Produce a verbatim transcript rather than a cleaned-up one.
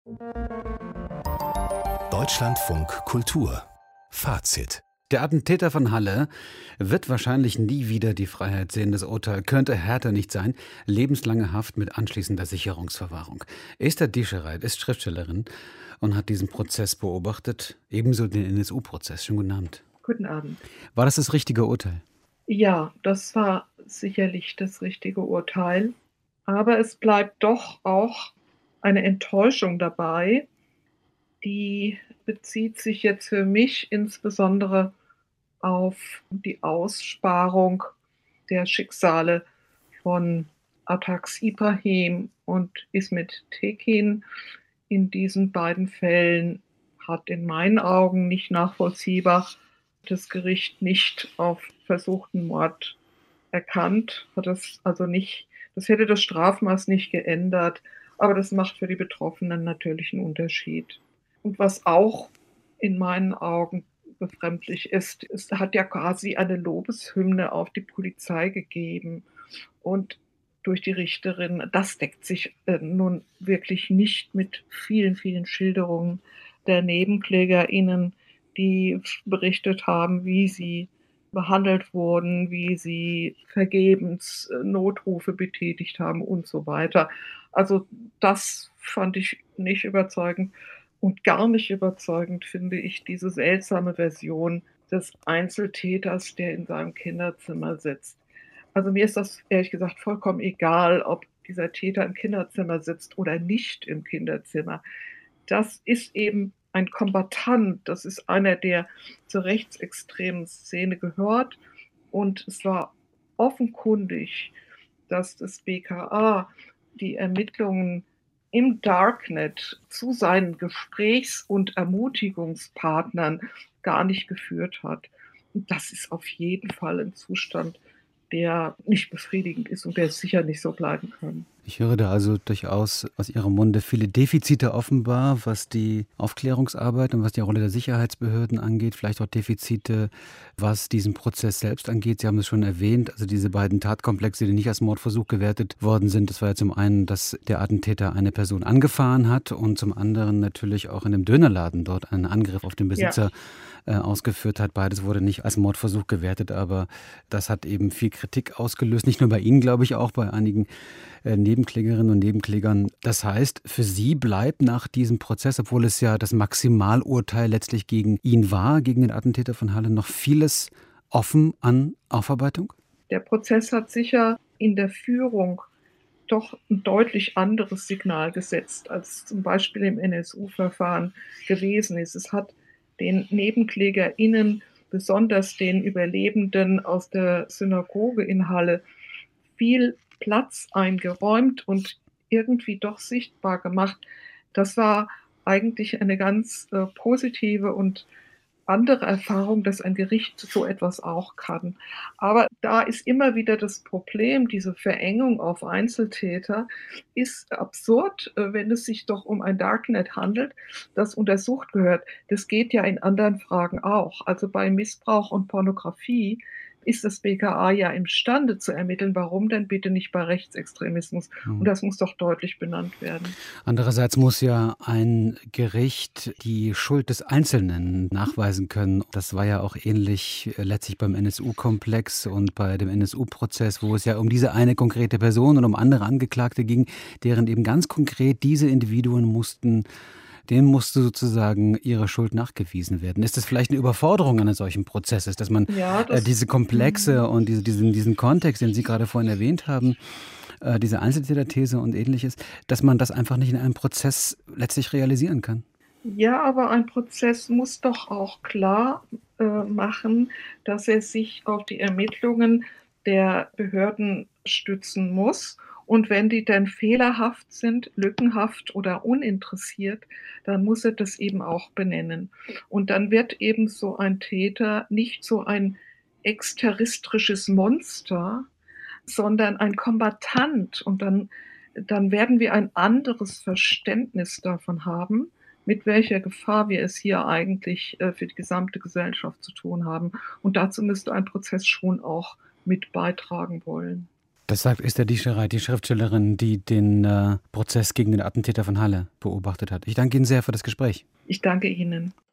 Deutschlandfunk Kultur Fazit. Der Attentäter von Halle wird wahrscheinlich nie wieder die Freiheit sehen. Das Urteil könnte härter nicht sein. Lebenslange Haft mit anschließender Sicherungsverwahrung. Esther Dischereith ist Schriftstellerin und hat diesen Prozess beobachtet, ebenso den N S U-Prozess. Schönen guten Abend. Guten Abend. War das das richtige Urteil? Ja, das war sicherlich das richtige Urteil. Aber es bleibt doch auch eine Enttäuschung dabei, die bezieht sich jetzt für mich insbesondere auf die Aussparung der Schicksale von Atax Ibrahim und Ismet Tekin. In diesen beiden Fällen hat in meinen Augen nicht nachvollziehbar das Gericht nicht auf versuchten Mord erkannt, hat das also nicht, das hätte das Strafmaß nicht geändert, aber das macht für die Betroffenen natürlich einen Unterschied. Und was auch in meinen Augen befremdlich ist, es hat ja quasi eine Lobeshymne auf die Polizei gegeben und durch die Richterin. Das deckt sich äh, nun wirklich nicht mit vielen, vielen Schilderungen der NebenklägerInnen, die berichtet haben, wie sie behandelt wurden, wie sie vergebens Notrufe betätigt haben und so weiter. Also das fand ich nicht überzeugend. Und gar nicht überzeugend finde ich diese seltsame Version des Einzeltäters, der in seinem Kinderzimmer sitzt. Also mir ist das ehrlich gesagt vollkommen egal, ob dieser Täter im Kinderzimmer sitzt oder nicht im Kinderzimmer. Das ist eben ein Kombattant, das ist einer, der zur rechtsextremen Szene gehört. Und es war offenkundig, dass das B K A die Ermittlungen im Darknet zu seinen Gesprächs- und Ermutigungspartnern gar nicht geführt hat. Und das ist auf jeden Fall ein Zustand, der nicht befriedigend ist und der sicher nicht so bleiben kann. Ich höre da also durchaus aus Ihrem Munde viele Defizite offenbar, was die Aufklärungsarbeit und was die Rolle der Sicherheitsbehörden angeht, vielleicht auch Defizite, was diesen Prozess selbst angeht. Sie haben es schon erwähnt, also diese beiden Tatkomplexe, die nicht als Mordversuch gewertet worden sind. Das war ja zum einen, dass der Attentäter eine Person angefahren hat und zum anderen natürlich auch in einem Dönerladen dort einen Angriff auf den Besitzer ja. äh, ausgeführt hat. Beides wurde nicht als Mordversuch gewertet, aber das hat eben viel Kritik ausgelöst. Nicht nur bei Ihnen, glaube ich, auch bei einigen äh, Nebenklägerinnen und Nebenklägern. Das heißt, für Sie bleibt nach diesem Prozess, obwohl es ja das Maximalurteil letztlich gegen ihn war, gegen den Attentäter von Halle, noch vieles offen an Aufarbeitung? Der Prozess hat sicher in der Führung doch ein deutlich anderes Signal gesetzt, als zum Beispiel im N S U-Verfahren gewesen ist. Es hat den NebenklägerInnen, besonders den Überlebenden aus der Synagoge in Halle, viel Platz eingeräumt und irgendwie doch sichtbar gemacht. Das war eigentlich eine ganz äh, positive und andere Erfahrung, dass ein Gericht so etwas auch kann. Aber da ist immer wieder das Problem, diese Verengung auf Einzeltäter ist absurd, äh, wenn es sich doch um ein Darknet handelt, das untersucht gehört. Das geht ja in anderen Fragen auch. Also bei Missbrauch und Pornografie ist das B K A ja imstande zu ermitteln. Warum denn bitte nicht bei Rechtsextremismus? Hm. Und das muss doch deutlich benannt werden. Andererseits muss ja ein Gericht die Schuld des Einzelnen nachweisen können. Das war ja auch ähnlich letztlich beim N S U-Komplex und bei dem N S U-Prozess, wo es ja um diese eine konkrete Person und um andere Angeklagte ging, deren eben ganz konkret diese Individuen mussten denen musste sozusagen ihre Schuld nachgewiesen werden. Ist das vielleicht eine Überforderung eines solchen Prozesses, dass man ja, das, äh, diese Komplexe und diese, diesen, diesen Kontext, den Sie gerade vorhin erwähnt haben, äh, diese Einzeltäterthese und Ähnliches, dass man das einfach nicht in einem Prozess letztlich realisieren kann? Ja, aber ein Prozess muss doch auch klar äh, machen, dass er sich auf die Ermittlungen der Behörden stützen muss. Und wenn die dann fehlerhaft sind, lückenhaft oder uninteressiert, dann muss er das eben auch benennen. Und dann wird eben so ein Täter nicht so ein exterristrisches Monster, sondern ein Kombattant. Und dann, dann werden wir ein anderes Verständnis davon haben, mit welcher Gefahr wir es hier eigentlich äh, für die gesamte Gesellschaft zu tun haben. Und dazu müsste ein Prozess schon auch mit beitragen wollen. Das sagt Esther Dichereit, die Schriftstellerin, die den äh, Prozess gegen den Attentäter von Halle beobachtet hat. Ich danke Ihnen sehr für das Gespräch. Ich danke Ihnen.